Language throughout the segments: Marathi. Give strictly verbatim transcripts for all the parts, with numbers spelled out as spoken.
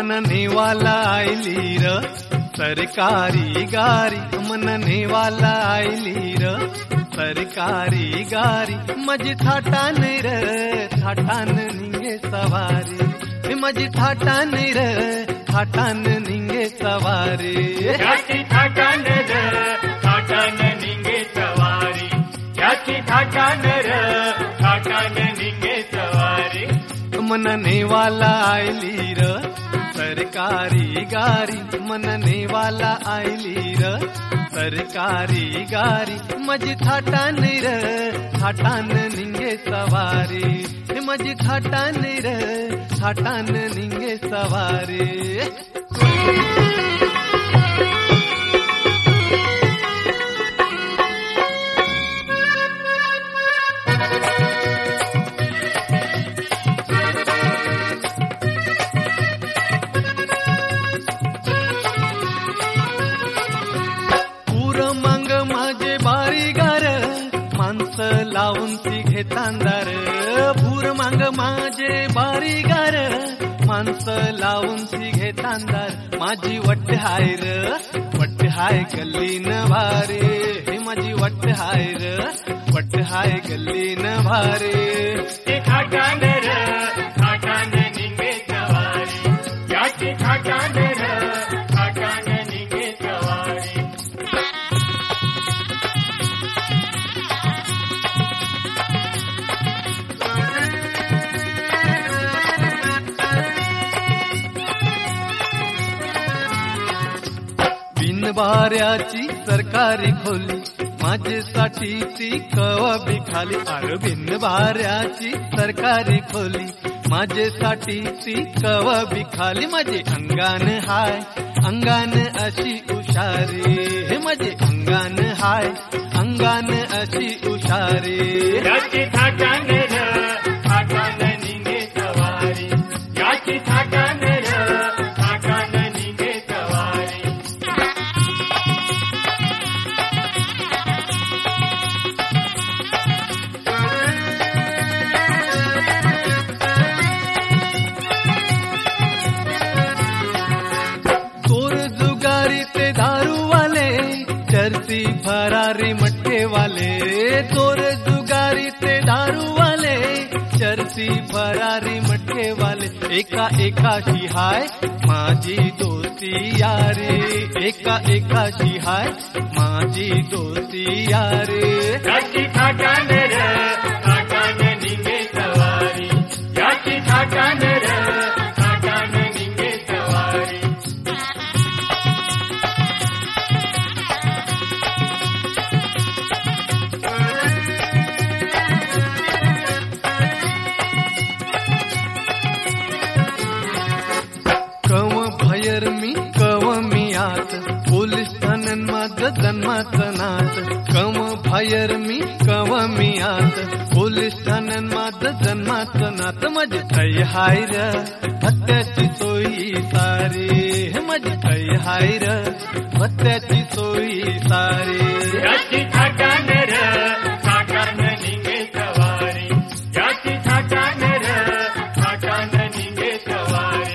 मननेवाला आयली र सरकारी गारी, मननेवाला आयली र सरकारी गारी, माझी थाटान र थाटान निंगे सवारी, माझी थाटान र थाटान निंगे सवारी, याची थाटान र थाटान निंगे सवारी, याची थाटान र थाटान निंगे सवारी, मननेवाला आयली र सरकारी गारी, मननेवाला आयली र सरकारी गारी, माझी थाटान र थाटान निंगे सवारी, माझी थाटान र थाटान निंगे सवारी। लावून ती घेतांदार भूर मांग माझे बारी गार, माणसं लावून ती घेतांदार, माझी वट्ट हाय र वट्ट हाय गल्ली न भारे, हे माझी वट्ट हाय र वट्ट हाय गल्ली न भारे, ते थाटान र थाटान निंगे सवारी, याची थाटान र थाटान निंगे सवारी। बिनबाऱ्याची सरकारी खोली, माझ्यासाठी ती कवा बी खाली, अरे बिनबाऱ्याची सरकारी खोली, माझ्यासाठी ती कवा बी खाली, माझे अंगान हाय अंगान अशी उशारी, हे माझे अंगान हाय अंगान अशी उशारी, याची थाटान र थाटान निंगे सवारी, याची थाटान र थाटान निंगे सवारी। चरसी फरारी मट्टे वाले, तोर जुगारी ते दारू वाले, चरसी फरारी मट्टे वाले, एका एकाशी हाय माझी दोस्ती यारी, एका एकाशी हाय माझी दोस्ती यारी, याची थाटान र थाटान निंगे सवारी, याची थाटान र थाटान निंगे सवारी। भयर मी कव मी आत, पोलीस ठाण्यान माझ जन्मात नात, कव भयर मी कव मी आत, पोलीस ठाण्यान माझ जन्मात नात, माझी थै हाय र भत्त्याची सोयी सारी, हे माझी थै हाय र भत्त्याची सोयी सारी, याची थाटान र थाटान निंगे सवारी, याची थाटान र थाटान निंगे सवारी।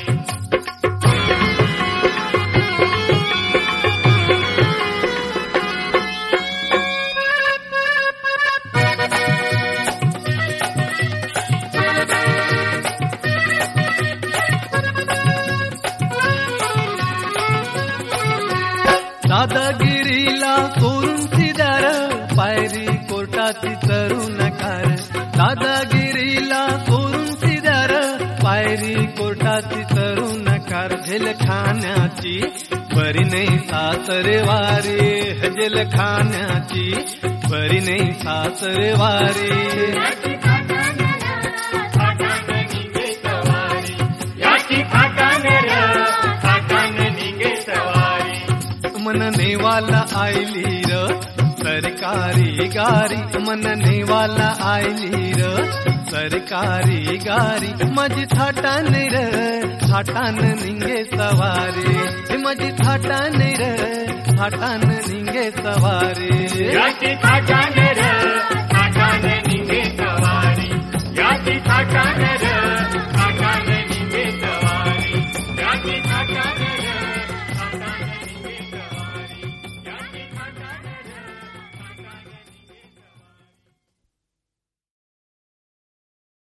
दादागिरीला सोडून सिदार, पायरी कोर्टाची तरू नकार, दादागिरीला सोडून सिदार, पायरी कोर्टाची तरू नकार, झेल खाण्याची बरी नाही सासरे वारी, झेल खाण्याची बरी नाही सासरे वारी, याची थाटान र थाटान निंगे सवारी, याची थाटान र थाटान निंगे सवारी। मननेवाला आयली र सरकारी गारी, मननेवाला आयली र सरकारी गारी, माझी थाटान र थाटान निंगे सवारी, माझी थाटान र थाटान निंगे सवारी, याची थाटान